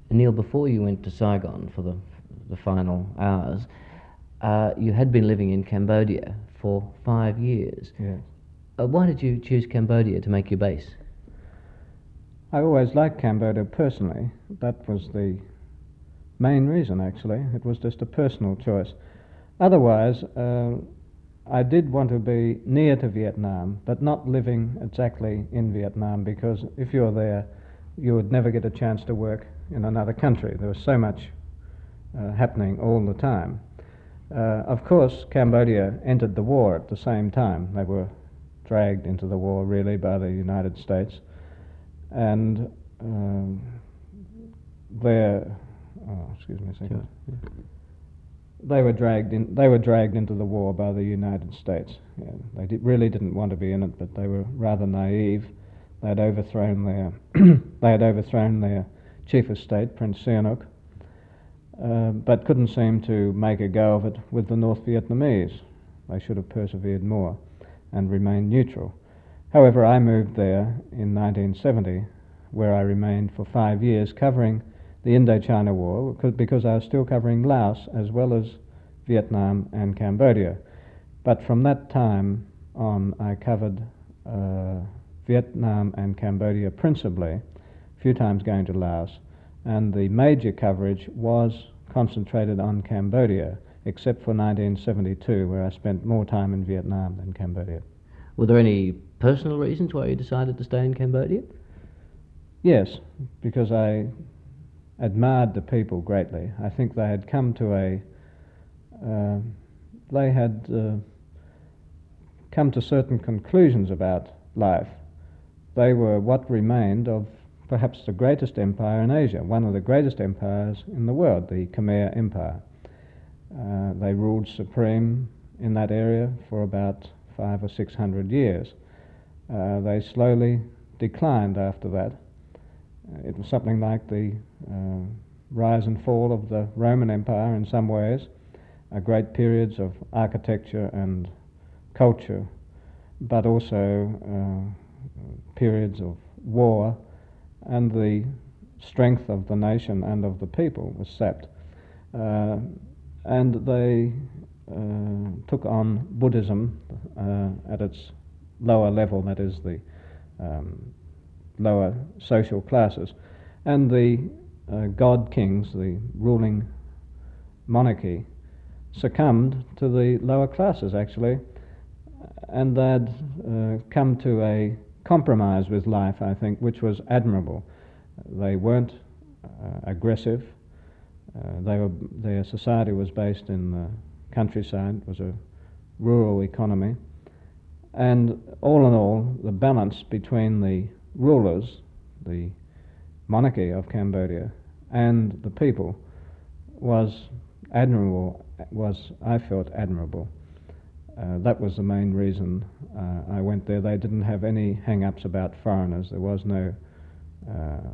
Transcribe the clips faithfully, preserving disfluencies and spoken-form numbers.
Neil, before you went to Saigon for the, the final hours, uh, you had been living in Cambodia for five years. Yes. Uh, why did you choose Cambodia to make your base? I always liked Cambodia personally. That was the main reason, actually. It was just a personal choice. Otherwise, uh, I did want to be near to Vietnam, but not living exactly in Vietnam, because if you're there, you would never get a chance to work in another country. There was so much uh, happening all the time. Uh, of course, Cambodia entered the war at the same time. They were dragged into the war, really, by the United States. And um, their, oh, excuse me a second. Sure. They were dragged in. They were dragged into the war by the United States. Yeah, they did, really didn't want to be in it, but they were rather naive. They had overthrown their they had overthrown their chief of state, Prince Sihanouk, uh, but couldn't seem to make a go of it with the North Vietnamese. They should have persevered more and remained neutral. However, I moved there in nineteen seventy, where I remained for five years, covering the Indochina War, because I was still covering Laos as well as Vietnam and Cambodia. But from that time on, I covered uh, Vietnam and Cambodia principally, a few times going to Laos, and the major coverage was concentrated on Cambodia, except for nineteen seventy-two, where I spent more time in Vietnam than Cambodia. Were there any personal reasons why you decided to stay in Cambodia? Yes, because I admired the people greatly. I think they had come to a, uh, they had uh, come to certain conclusions about life. They were what remained of perhaps the greatest empire in Asia, one of the greatest empires in the world, the Khmer Empire. Uh, they ruled supreme in that area for about five or six hundred years. Uh, they slowly declined after that. It was something like the uh, rise and fall of the Roman Empire in some ways, uh, great periods of architecture and culture, but also uh, periods of war, and the strength of the nation and of the people was sapped. Uh, and they uh, took on Buddhism uh, at its lower level, that is the um, lower social classes, and the uh, god kings, the ruling monarchy, succumbed to the lower classes actually, and they'd uh, come to a compromise with life, I think, which was admirable. They weren't uh, aggressive. Uh, they were, their society was based in the countryside. It was a rural economy, and all in all, the balance between the rulers, the monarchy of Cambodia, and the people was admirable, was, I felt, admirable. Uh, that was the main reason uh, I went there. They didn't have any hang-ups about foreigners. There was no uh,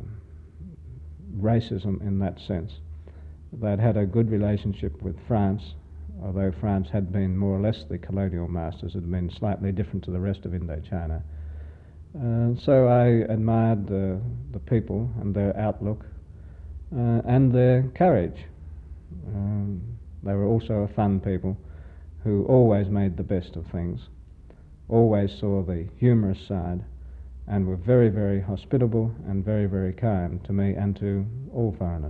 racism in that sense. They'd had a good relationship with France, although France had been more or less the colonial masters. It had been slightly different to the rest of Indochina. Uh, so I admired uh, the people and their outlook uh, and their courage. Um, they were also a fun people who always made the best of things, always saw the humorous side, and were very, very hospitable and very, very kind to me and to all foreigners.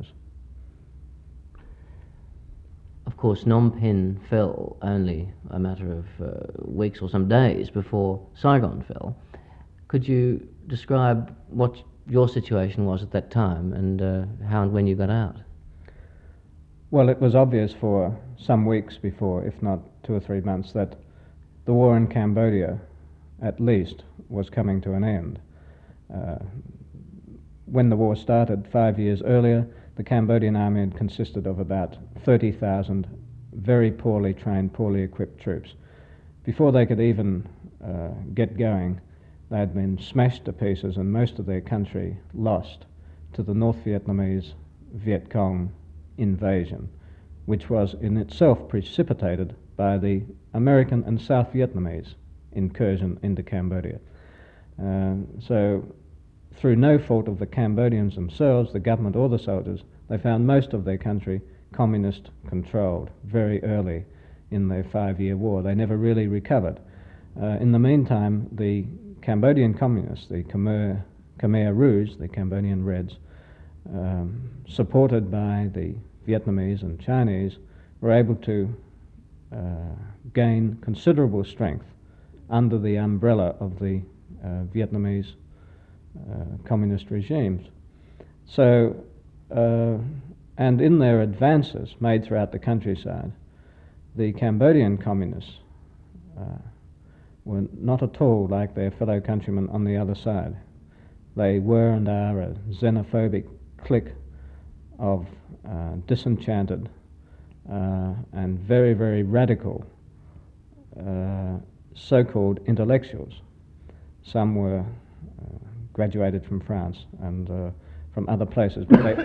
Of course, Phnom Penh fell only a matter of uh, weeks or some days before Saigon fell. Could you describe what your situation was at that time and uh, how and when you got out? Well, it was obvious for some weeks before, if not two or three months, that the war in Cambodia, at least, was coming to an end. Uh, when the war started five years earlier, the Cambodian army had consisted of about thirty thousand very poorly trained, poorly equipped troops. Before they could even uh, get going, they had been smashed to pieces and most of their country lost to the North Vietnamese Viet Cong invasion, which was in itself precipitated by the American and South Vietnamese incursion into Cambodia. Um, so through no fault of the Cambodians themselves, the government or the soldiers, they found most of their country communist controlled very early in their five-year war. They never really recovered. Uh, in the meantime, the Cambodian communists, the Khmer, Khmer Rouge, the Cambodian Reds, um, supported by the Vietnamese and Chinese, were able to uh, gain considerable strength under the umbrella of the uh, Vietnamese uh, communist regimes. So, uh, and in their advances made throughout the countryside, the Cambodian communists uh, were not at all like their fellow countrymen on the other side. They were and are a xenophobic clique of uh, disenchanted uh, and very, very radical uh, so-called intellectuals. Some were uh, graduated from France and uh, from other places, but they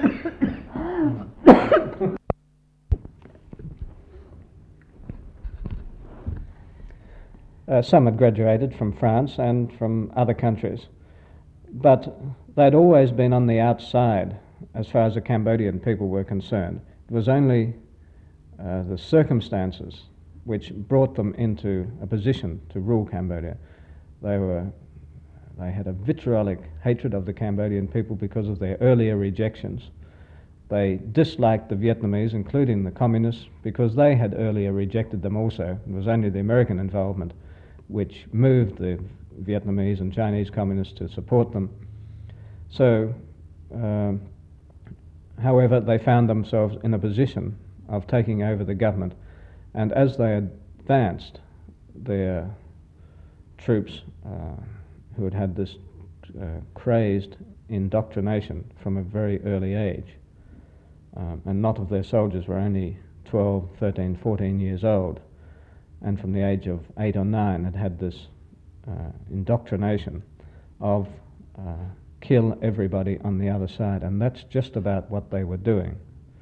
Uh, some had graduated from France and from other countries, but they'd always been on the outside as far as the Cambodian people were concerned. It was only uh, the circumstances which brought them into a position to rule Cambodia. They were, they had a vitriolic hatred of the Cambodian people because of their earlier rejections. They disliked the Vietnamese, including the communists, because they had earlier rejected them also. It was only the American involvement which moved the Vietnamese and Chinese communists to support them. So, um, however, they found themselves in a position of taking over the government, and as they advanced, their troops, uh, who had had this uh, crazed indoctrination from a very early age, um, and not of their soldiers were only twelve, thirteen, fourteen years old, and from the age of eight or nine had had this uh, indoctrination of uh, kill everybody on the other side, and that's just about what they were doing.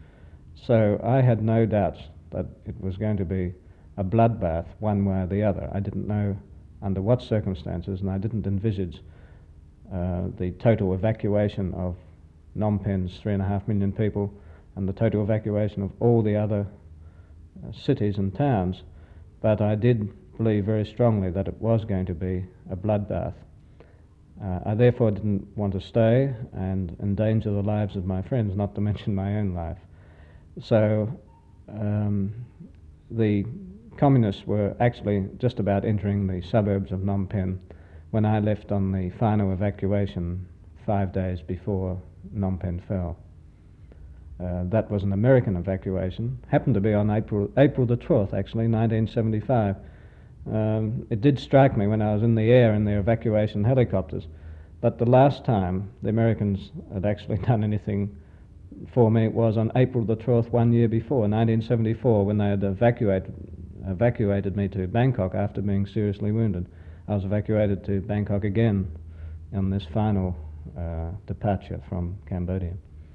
So I had no doubts that it was going to be a bloodbath one way or the other. I didn't know under what circumstances, and I didn't envisage uh, the total evacuation of Phnom Penh's three and a half million people and the total evacuation of all the other uh, cities and towns. But I did believe very strongly that it was going to be a bloodbath. Uh, I therefore didn't want to stay and endanger the lives of my friends, not to mention my own life. So um, the communists were actually just about entering the suburbs of Phnom Penh when I left on the final evacuation five days before Phnom Penh fell. Uh, that was an American evacuation, happened to be on April, April the twelfth, actually, nineteen seventy-five. Um, it did strike me when I was in the air in their evacuation helicopters, but the last time the Americans had actually done anything for me was on April the twelfth, one year before, nineteen seventy-four, when they had evacuated, evacuated me to Bangkok after being seriously wounded. I was evacuated to Bangkok again on this final uh, departure from Cambodia.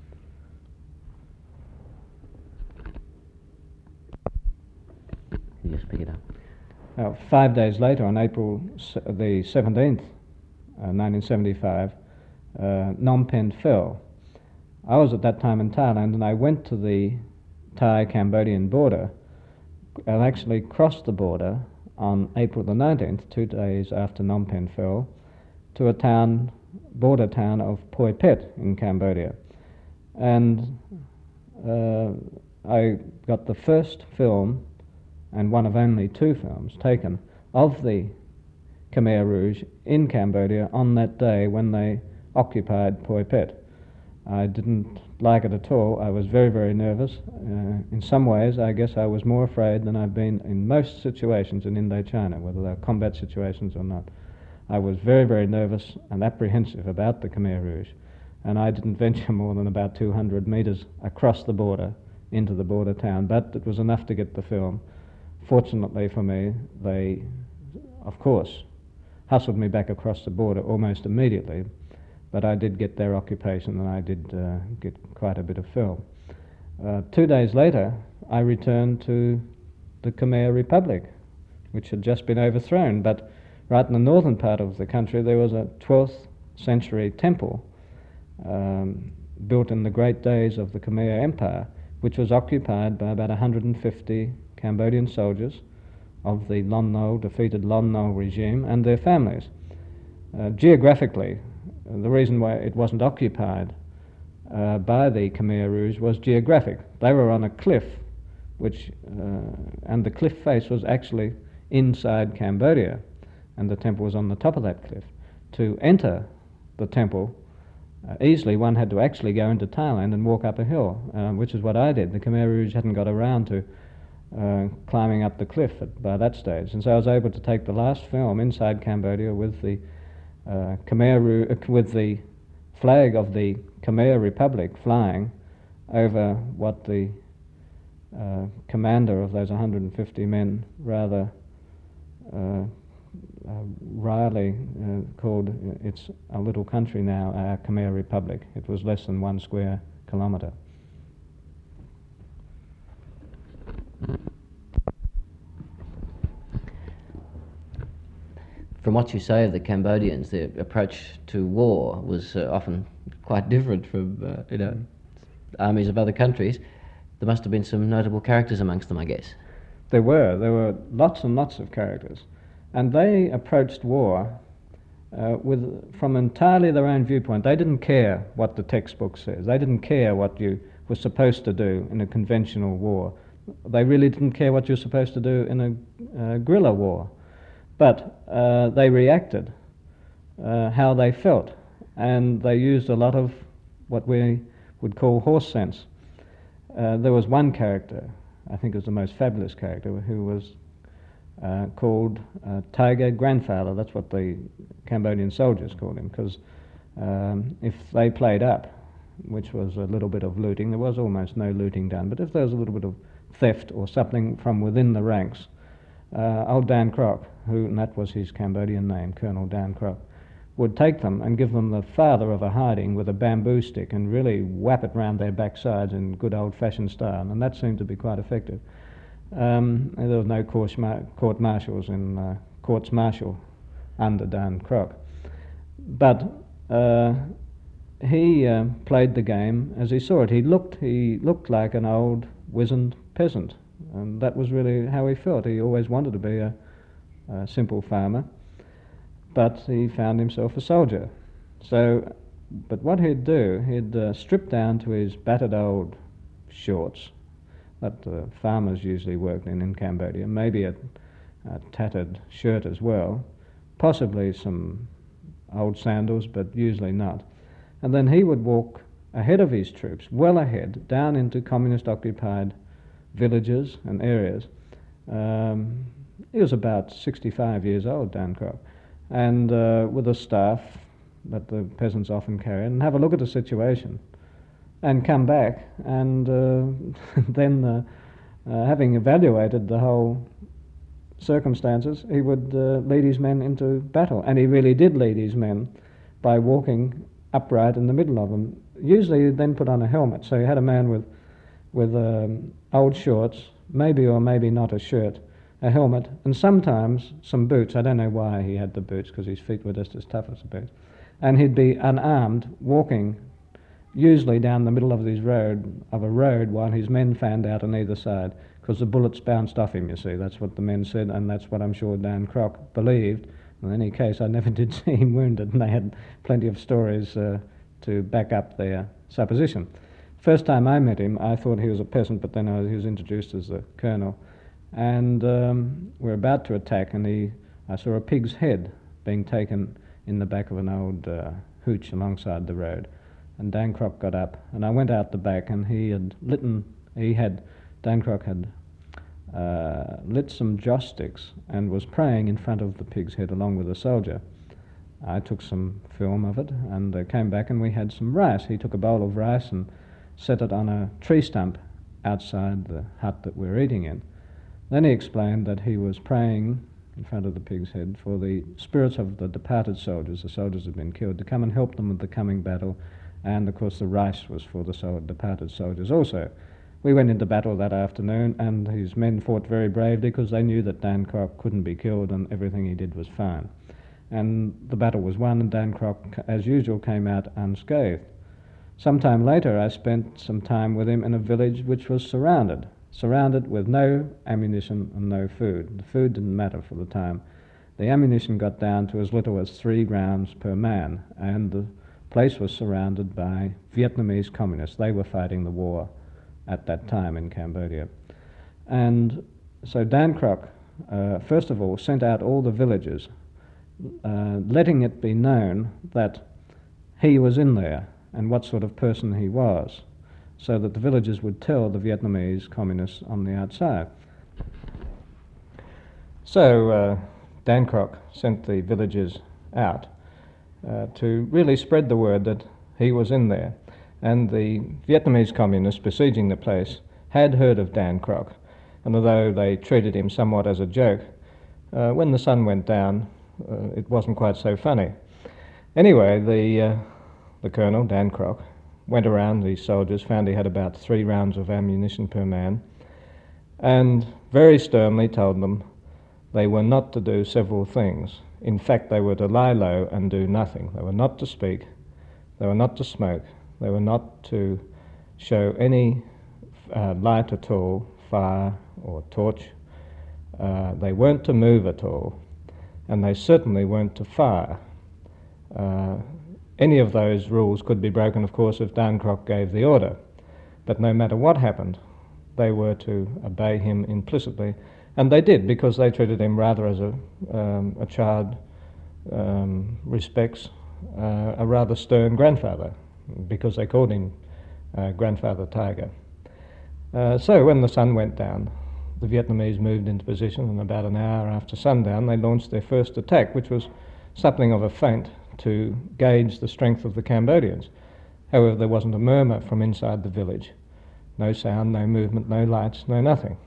You just pick it up. Now, five days later, on April the seventeenth, uh, nineteen seventy-five, uh, Phnom Penh fell. I was at that time in Thailand, and I went to the Thai-Cambodian border and actually crossed the border on April the nineteenth, two days after Phnom Penh fell, to a town, border town of Poi Phet in Cambodia. And uh, I got the first film, and one of only two films taken, of the Khmer Rouge in Cambodia on that day when they occupied Poi Phet. I didn't like it at all. I was very, very nervous. Uh, in some ways, I guess I was more afraid than I've been in most situations in Indochina, whether they're combat situations or not. I was very, very nervous and apprehensive about the Khmer Rouge, and I didn't venture more than about two hundred metres across the border into the border town, but it was enough to get the film. Fortunately for me, they, of course, hustled me back across the border almost immediately, but I did get their occupation and I did uh, get quite a bit of film. Uh, two days later, I returned to the Khmer Republic, which had just been overthrown, but right in the northern part of the country there was a twelfth century temple um, built in the great days of the Khmer Empire, which was occupied by about one hundred fifty Cambodian soldiers of the Lon Nol, defeated Lon Nol regime, and their families. Uh, geographically, the reason why it wasn't occupied uh, by the Khmer Rouge was geographic. They were on a cliff, which uh, and the cliff face was actually inside Cambodia, and the temple was on the top of that cliff. To enter the temple uh, easily, one had to actually go into Thailand and walk up a hill, uh, which is what I did. The Khmer Rouge hadn't got around to uh, climbing up the cliff at, by that stage, and so I was able to take the last film inside Cambodia with the uh, Khmer Rouge, uh, with the flag of the Khmer Republic flying over what the uh, commander of those one hundred fifty men rather uh, uh, wryly uh, called uh, it's a little country now, our Khmer Republic. It was less than one square kilometre. From what you say of the Cambodians, their approach to war was uh, often quite different from uh, you know armies of other countries. There must have been some notable characters amongst them, I guess. There were. There were lots and lots of characters. And they approached war uh, with, from entirely their own viewpoint. They didn't care what the textbook says. They didn't care what you were supposed to do in a conventional war. They really didn't care what you were supposed to do in a uh, guerrilla war. But uh, they reacted uh, how they felt. And they used a lot of what we would call horse sense. Uh, there was one character, I think it was the most fabulous character, who was uh, called uh, Tiger Grandfather. That's what the Cambodian soldiers called him, because um, if they played up, which was a little bit of looting, there was almost no looting done, but if there was a little bit of theft or something from within the ranks, uh, old Dan Kroc, who, and that was his Cambodian name, Colonel Dan Kroc, would take them and give them the father of a hiding with a bamboo stick and really whap it round their backsides in good old-fashioned style, and that seemed to be quite effective. Um, there was no court, mar- court martials in uh, courts martial under Dan Kroc. But uh, he uh, played the game as he saw it. He looked, he looked like an old, wizened peasant, and that was really how he felt. He always wanted to be a, a simple farmer, but he found himself a soldier. So, but what he'd do, he'd uh, strip down to his battered old shorts that uh, farmers usually worked in in Cambodia, maybe a, a tattered shirt as well, possibly some old sandals, but usually not. And then he would walk ahead of his troops, well ahead, down into communist-occupied villages and areas. Um, he was about sixty-five years old, Dan Kroc, and uh, with a staff that the peasants often carry, and have a look at the situation, and come back, and uh, then uh, uh, having evaluated the whole circumstances, he would uh, lead his men into battle, and he really did lead his men by walking upright in the middle of them. Usually he'd then put on a helmet, so you had a man with, with um, old shorts, maybe or maybe not a shirt, a helmet, and sometimes some boots. I don't know why he had the boots, because his feet were just as tough as the boots. And he'd be unarmed, walking usually down the middle of his road, of a road, while his men fanned out on either side, because the bullets bounced off him, you see. That's what the men said, and that's what I'm sure Dan Kroc believed. In any case, I never did see him wounded, and they had plenty of stories uh, to back up their supposition. First time I met him, I thought he was a peasant, but then I was, he was introduced as a colonel. And um, we're about to attack, and he, I saw a pig's head being taken in the back of an old uh, hooch alongside the road. And Dan Kroc got up, and I went out the back, and he had lit, he had, Dan Kroc had uh, lit some joss sticks and was praying in front of the pig's head along with a soldier. I took some film of it and uh, came back, and we had some rice. He took a bowl of rice and set it on a tree stump outside the hut that we're eating in. Then he explained that he was praying in front of the pig's head for the spirits of the departed soldiers, the soldiers who had been killed, to come and help them with the coming battle, and of course the rice was for the so- departed soldiers also. We went into battle that afternoon, and his men fought very bravely because they knew that Dan Kroc couldn't be killed and everything he did was fine. and the battle was won, and Dan Crock, as usual, came out unscathed. Sometime later, I spent some time with him in a village which was surrounded, surrounded with no ammunition and no food. The food didn't matter for the time. The ammunition got down to as little as three rounds per man, and the place was surrounded by Vietnamese communists. They were fighting the war at that time in Cambodia. And so Dan Crock, uh, first of all, sent out all the villagers, uh, letting it be known that he was in there and what sort of person he was, so that the villagers would tell the Vietnamese communists on the outside. So uh, Dan Crock sent the villagers out uh, to really spread the word that he was in there. And the Vietnamese communists besieging the place had heard of Dan Crock, and although they treated him somewhat as a joke, uh, when the sun went down, uh, it wasn't quite so funny. Anyway, the, uh, the colonel, Dan Crock, went around these soldiers, found he had about three rounds of ammunition per man, and very sternly told them they were not to do several things. In fact, they were to lie low and do nothing. They were not to speak, they were not to smoke, they were not to show any uh, light at all, fire or torch. Uh, they weren't to move at all, and they certainly weren't to fire. Uh, any of those rules could be broken, of course, if Dan Crock gave the order, but no matter what happened, they were to obey him implicitly, and they did, because they treated him rather as a, um, a child um, respects uh, a rather stern grandfather, because they called him uh, Grandfather Tiger. Uh, so when the sun went down, the Vietnamese moved into position, and about an hour after sundown they launched their first attack, which was something of a feint to gauge the strength of the Cambodians. However, there wasn't a murmur from inside the village. No sound, no movement, no lights, no nothing.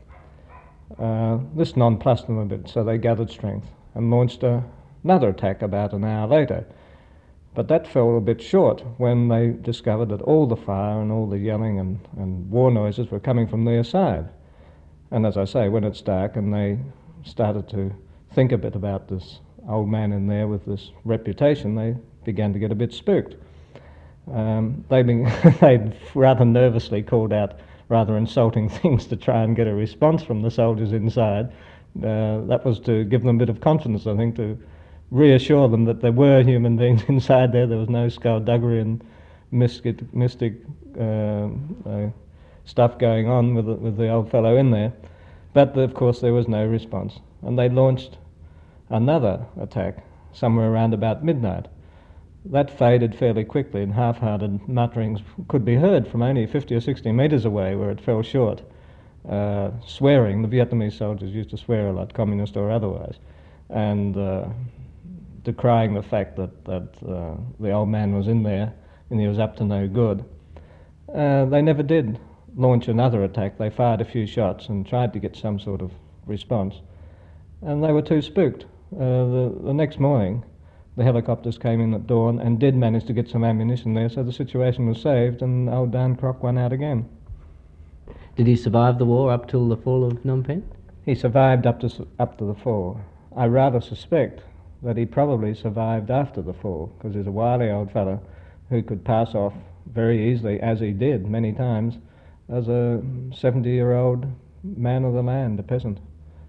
Uh, this nonplussed them a bit, so they gathered strength and launched a, another attack about an hour later. But that fell a bit short when they discovered that all the fire and all the yelling and, and war noises were coming from their side. And as I say, when it's dark and they started to think a bit about this old man in there with this reputation, they began to get a bit spooked. Um, they they'd rather nervously called out rather insulting things to try and get a response from the soldiers inside. Uh, that was to give them a bit of confidence, I think, to reassure them that there were human beings inside there. There was no skullduggery and mystic, mystic uh, uh, stuff going on with the, with the old fellow in there. But of course there was no response, and they launched another attack somewhere around about midnight. That faded fairly quickly, and half-hearted mutterings could be heard from only fifty or sixty metres away, where it fell short. Uh, swearing, the Vietnamese soldiers used to swear a lot, communist or otherwise, and uh, decrying the fact that, that uh, the old man was in there and he was up to no good. Uh, they never did launch another attack. They fired a few shots and tried to get some sort of response, and they were too spooked. Uh, the, the next morning, the helicopters came in at dawn and did manage to get some ammunition there, so the situation was saved, and old Dan Crock won out again. Did he survive the war up till the fall of Phnom Penh? He survived up to up to the fall. I rather suspect that he probably survived after the fall, because he's a wily old fellow who could pass off very easily, as he did many times, as a seventy-year-old man of the land, a peasant.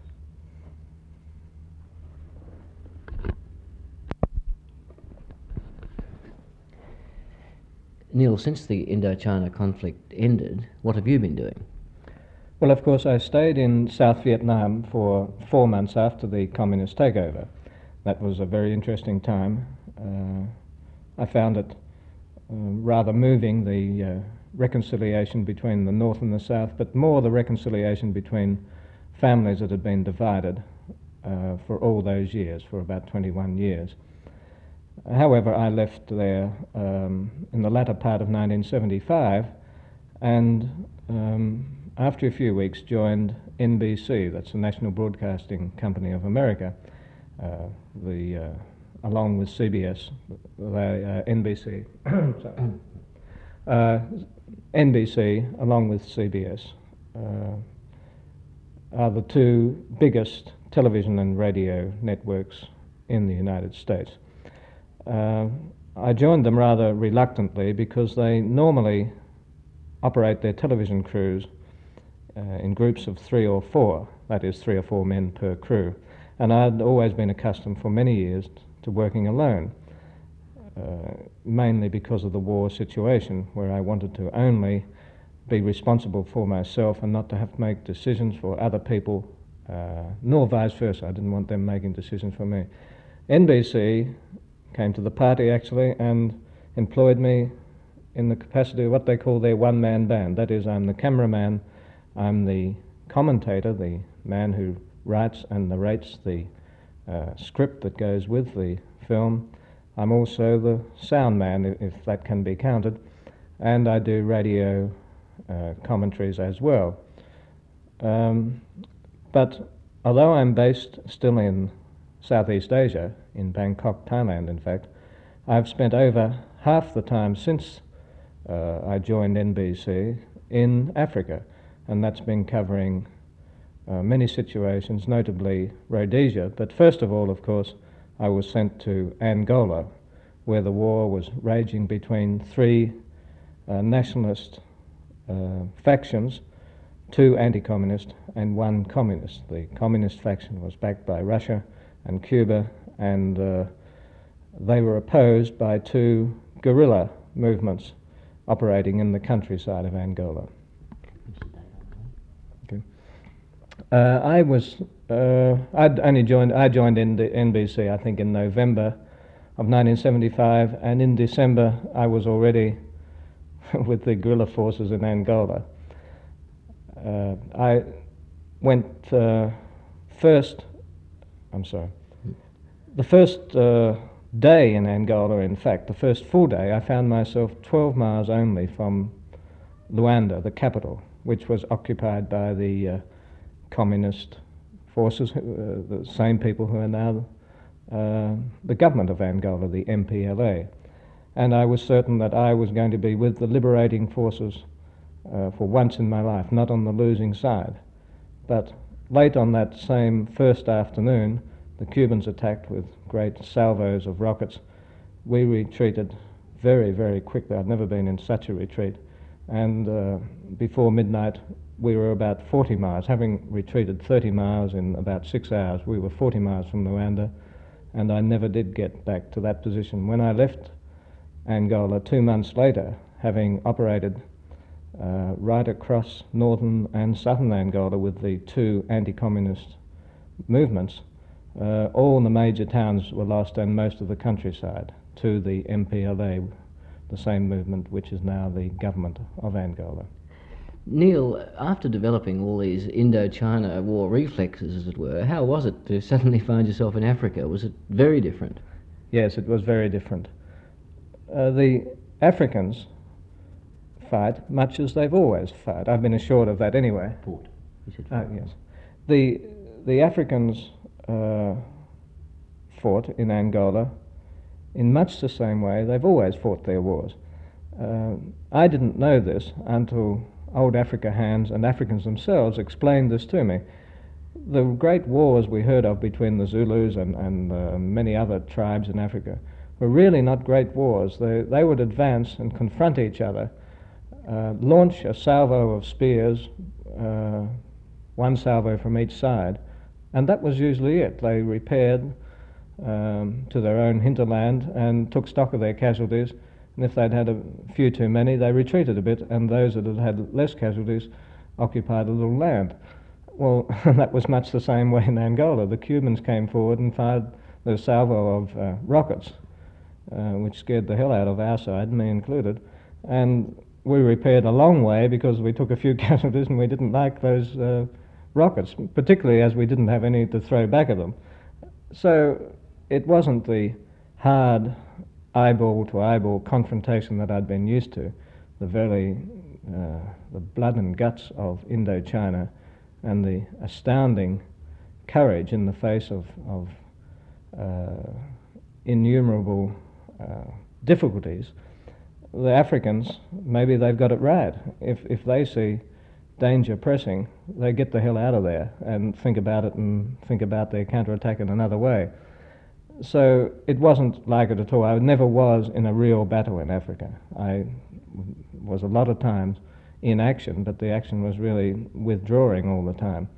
Neil, since the Indochina conflict ended, what have you been doing? Well, of course, I stayed in South Vietnam for four months after the communist takeover. That was a very interesting time. Uh, I found it uh, rather moving, the uh, reconciliation between the North and the South, but more the reconciliation between families that had been divided uh, for all those years, for about twenty-one years. However, I left there um, in the latter part of nineteen seventy-five, and um, after a few weeks joined N B C, that's the National Broadcasting Company of America, uh, the, uh, along with C B S, they, uh, N B C, uh, N B C along with C B S uh, are the two biggest television and radio networks in the United States. Uh, I joined them rather reluctantly because they normally operate their television crews uh, in groups of three or four, that is, three or four men per crew. And I'd always been accustomed for many years to working alone, uh, mainly because of the war situation, where I wanted to only be responsible for myself and not to have to make decisions for other people, uh, nor vice versa. I didn't want them making decisions for me. N B C came to the party, actually, and employed me in the capacity of what they call their one-man band. That is, I'm the cameraman, I'm the commentator, the man who writes and narrates the uh, script that goes with the film. I'm also the sound man, if that can be counted, and I do radio uh, commentaries as well. Um, but although I'm based still in Southeast Asia, in Bangkok, Thailand, in fact, I've spent over half the time since uh, I joined N B C in Africa, and that's been covering uh, many situations, notably Rhodesia. But first of all, of course, I was sent to Angola, where the war was raging between three uh, nationalist uh, factions, two anti-communist and one communist. The communist faction was backed by Russia and Cuba, and uh, they were opposed by two guerrilla movements operating in the countryside of Angola. Okay. Uh, I was, uh, I'd only joined, I joined in the N B C, I think, in November of nineteen seventy-five, and in December I was already with the guerrilla forces in Angola. Uh, I went uh, first, I'm sorry, the first uh, day in Angola, in fact, the first full day, I found myself twelve miles only from Luanda, the capital, which was occupied by the uh, communist forces, uh, the same people who are now uh, the government of Angola, the M P L A. And I was certain that I was going to be with the liberating forces uh, for once in my life, not on the losing side. But late on that same first afternoon, the Cubans attacked with great salvos of rockets. We retreated very, very quickly. I'd never been in such a retreat. And uh, before midnight, we were about forty miles. Having retreated thirty miles in about six hours, we were forty miles from Luanda, and I never did get back to that position. When I left Angola two months later, having operated uh, right across northern and southern Angola with the two anti-communist movements, uh, all the major towns were lost and most of the countryside to the M P L A, the same movement which is now the government of Angola. Neil, after developing all these Indochina war reflexes, as it were, how was it to suddenly find yourself in Africa? Was it very different? Yes, it was very different. Uh, the Africans fight much as they've always fought. I've been assured of that anyway. Fought. You said Uh, fought. yes. The, the Africans uh, fought in Angola in much the same way they've always fought their wars. Uh, I didn't know this until old Africa hands and Africans themselves explained this to me. The great wars we heard of between the Zulus and, and uh, many other tribes in Africa were really not great wars. They, they would advance and confront each other, uh, launch a salvo of spears, uh, one salvo from each side, and that was usually it. They repaired um, to their own hinterland and took stock of their casualties, and if they'd had a few too many, they retreated a bit, and those that had had less casualties occupied a little land. Well, that was much the same way in Angola. The Cubans came forward and fired the salvo of uh, rockets, uh, which scared the hell out of our side, me included, and we repaired a long way because we took a few casualties and we didn't like those uh, rockets, particularly as we didn't have any to throw back at them. So it wasn't the hard eyeball to eyeball confrontation that I'd been used to, the very uh, the blood and guts of Indochina and the astounding courage in the face of, of uh, innumerable uh, difficulties. The Africans, maybe they've got it right. If, if they see danger pressing, they get the hell out of there and think about it and think about their counterattack in another way. So it wasn't like it at all. I never was in a real battle in Africa. I was a lot of times in action, but the action was really withdrawing all the time.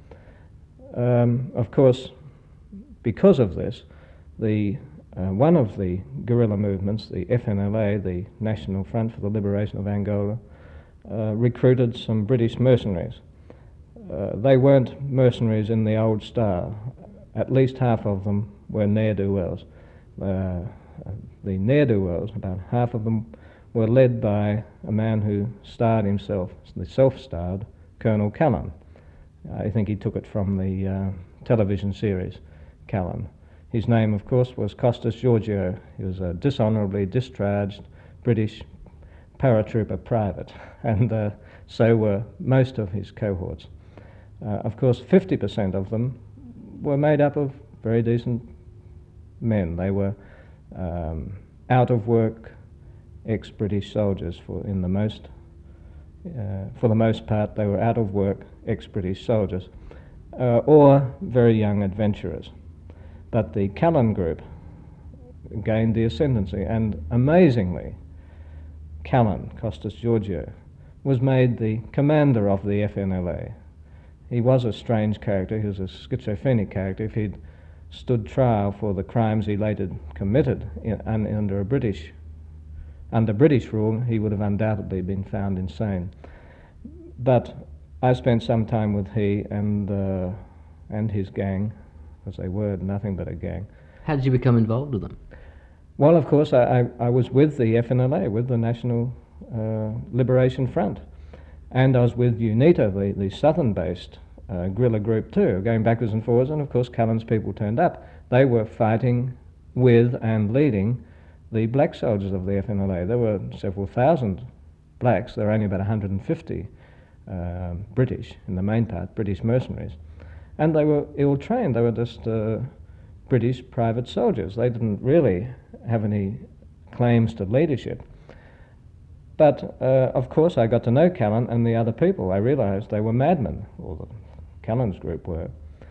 Um, of course, because of this, the uh, one of the guerrilla movements, the F N L A, the National Front for the Liberation of Angola, uh, recruited some British mercenaries. Uh, they weren't mercenaries in the old style. At least half of them were ne'er-do-wells. Uh, the ne'er-do-wells, about half of them, were led by a man who styled himself, the self-styled Colonel Callan. I think he took it from the uh, television series Callan. His name, of course, was Costas Georgiou. He was a dishonourably discharged British paratrooper private, and uh, so were most of his cohorts. Uh, of course, fifty percent of them were made up of very decent men. They were um, out of work ex-British soldiers. For in the most, uh, for the most part, they were out of work ex-British soldiers, uh, or very young adventurers. But the Callan group gained the ascendancy, and amazingly, Callan, Costas Georgiou, was made the commander of the F N L A. He was a strange character. He was a schizophrenic character. If he'd stood trial for the crimes he later committed in, un, under a British, under British rule, he would have undoubtedly been found insane. But I spent some time with he and uh, and his gang, because they were nothing but a gang. How did you become involved with them? Well, of course, I, I, I was with the F N L A, with the National uh, Liberation Front. And I was with UNITA, the, the southern-based uh, guerrilla group too, going backwards and forwards, and of course Callan's people turned up. They were fighting with and leading the black soldiers of the F N L A. There were several thousand blacks. There were only about one hundred fifty uh, British, in the main part, British mercenaries. And they were ill-trained. They were just uh, British private soldiers. They didn't really have any claims to leadership. But, uh, of course, I got to know Callan and the other people. I realised they were madmen, or the Callan's group were.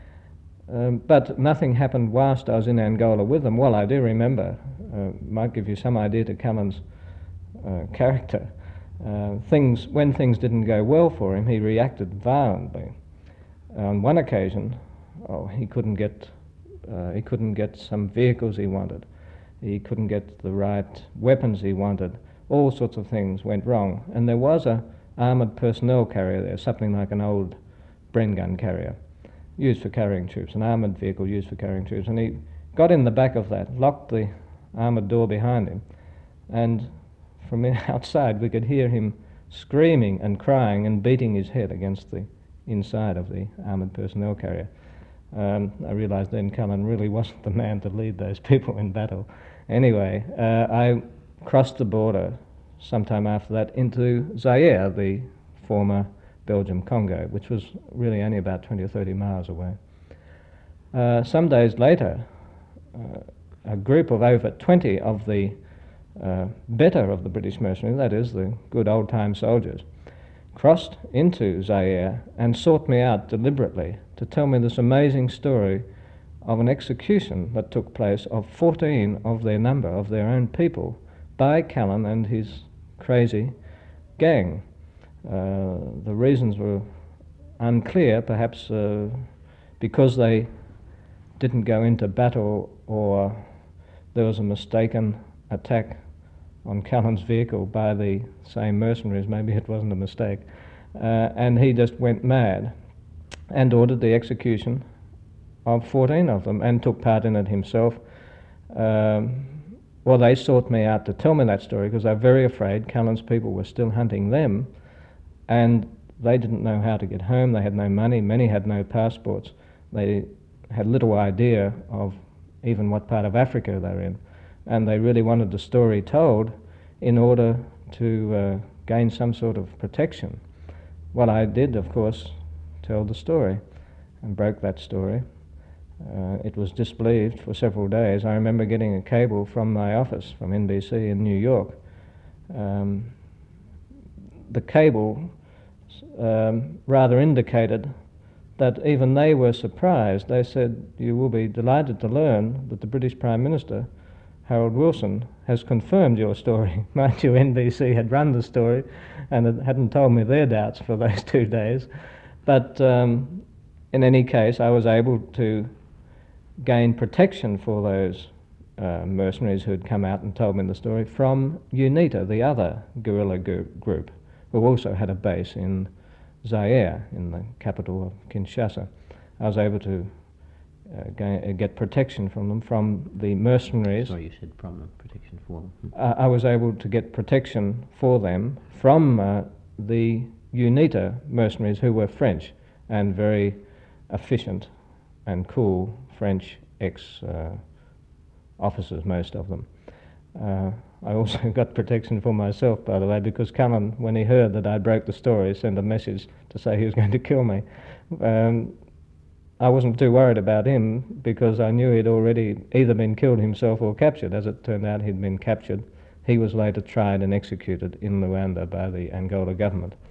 Um, but nothing happened whilst I was in Angola with them. Well, I do remember, uh, might give you some idea to Callan's uh, character. Uh, things, when things didn't go well for him, he reacted violently. On one occasion, oh, he couldn't get, uh, he couldn't get some vehicles he wanted. He couldn't get the right weapons he wanted. All sorts of things went wrong, and there was a armoured personnel carrier there, something like an old Bren gun carrier, used for carrying troops, an armoured vehicle used for carrying troops, and he got in the back of that, locked the armoured door behind him, and from outside we could hear him screaming and crying and beating his head against the inside of the armoured personnel carrier. Um, I realised then Callan really wasn't the man to lead those people in battle. Anyway, uh, I crossed the border sometime after that into Zaire, the former Belgium Congo, which was really only about twenty or thirty miles away. Uh, some days later, uh, a group of over twenty of the uh, better of the British mercenaries, that is, the good old-time soldiers, crossed into Zaire and sought me out deliberately to tell me this amazing story of an execution that took place of fourteen of their number, of their own people, by Callan and his crazy gang. Uh, the reasons were unclear, perhaps uh, because they didn't go into battle, or there was a mistaken attack on Callan's vehicle by the same mercenaries. Maybe it wasn't a mistake. Uh, and he just went mad and ordered the execution of fourteen of them and took part in it himself. Um, Well, they sought me out to tell me that story because they were very afraid Callan's people were still hunting them, and they didn't know how to get home. They had no money. Many had no passports. They had little idea of even what part of Africa they're in, and they really wanted the story told in order to uh, gain some sort of protection. Well, I did, of course, tell the story and broke that story. Uh, it was disbelieved for several days. I remember getting a cable from my office, from N B C in New York. Um, the cable um, rather indicated that even they were surprised. They said, "You will be delighted to learn that the British Prime Minister, Harold Wilson, has confirmed your story." Mind you, N B C had run the story and it hadn't told me their doubts for those two days. But um, in any case, I was able to gain protection for those uh, mercenaries who had come out and told me the story from UNITA, the other guerrilla gu- group, who also had a base in Zaire, in the capital of Kinshasa. I was able to uh, gain, uh, get protection from them, from the mercenaries. Sorry, you said from them, protection for them. Uh, I was able to get protection for them from uh, the UNITA mercenaries, who were French and very efficient and cool French ex-officers, uh, most of them. Uh, I also got protection for myself, by the way, because Cullen, when he heard that I broke the story, sent a message to say he was going to kill me. Um, I wasn't too worried about him because I knew he'd already either been killed himself or captured. As it turned out, he'd been captured. He was later tried and executed in Luanda by the Angola government.